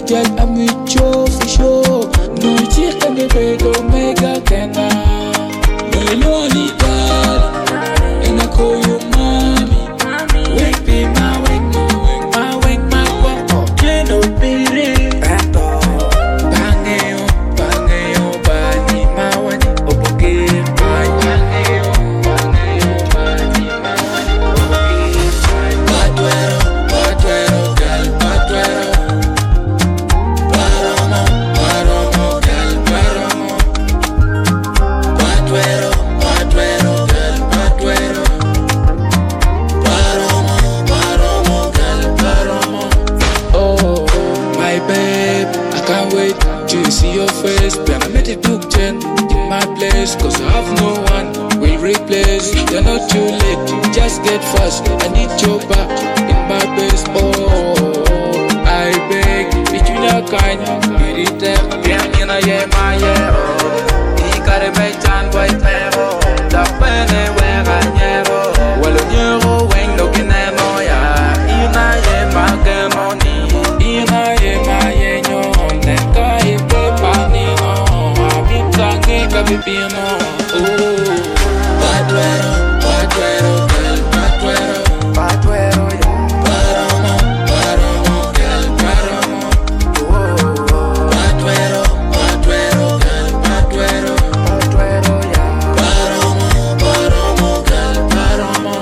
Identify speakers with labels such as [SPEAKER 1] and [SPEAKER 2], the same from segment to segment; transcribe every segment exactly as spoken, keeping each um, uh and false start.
[SPEAKER 1] girl, I'm with you for sure. No chick and the bed, omega kena. My lonely girl, and I call you mommy. Wake me, my wake me, my wake my walk. Can't no be real. Bangeo, bangeo, bani, my one, opoke, my bangeo, bangeo, bani, my one, opoke. Patuero, patuero, girl, patuero. Paromo, paromo, girl, paromo. Patuero, patuero, girl, patuero. Paromo, paromo, girl, paromo. Oh, my babe, I can't wait to see your face. Plan I made it look gen in my place, cause I have no one will replace. You're not too late, just get fast. I need your back in my base. Oh, I beg, between your kind, get it there. Bien, you know, yeah, my yeah. Oh, he got a big time, boy, pero. The penny where I never. Well, you when looking at my yeah. You know, yeah, my girl, money. You know, yeah, my yeah, no. That guy, paper, no. I'm talking, I be being on. Oh, patuero, patuero, girl, patuero.
[SPEAKER 2] Patuero, yeah.
[SPEAKER 1] Paromo, paromo, girl, paromo. Patuero, patuero, girl, patuero.
[SPEAKER 2] Patuero, yeah.
[SPEAKER 1] Paromo, paromo, girl, paromo.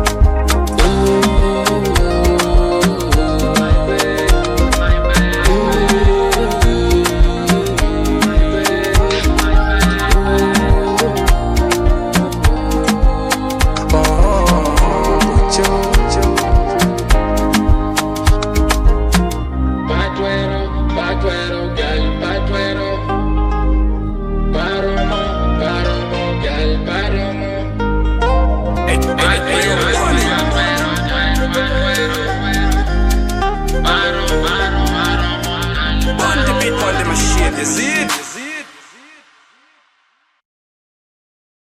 [SPEAKER 1] Ooh, my babe, my babe. Ooh, my babe, my babe.
[SPEAKER 2] Oh, mucho.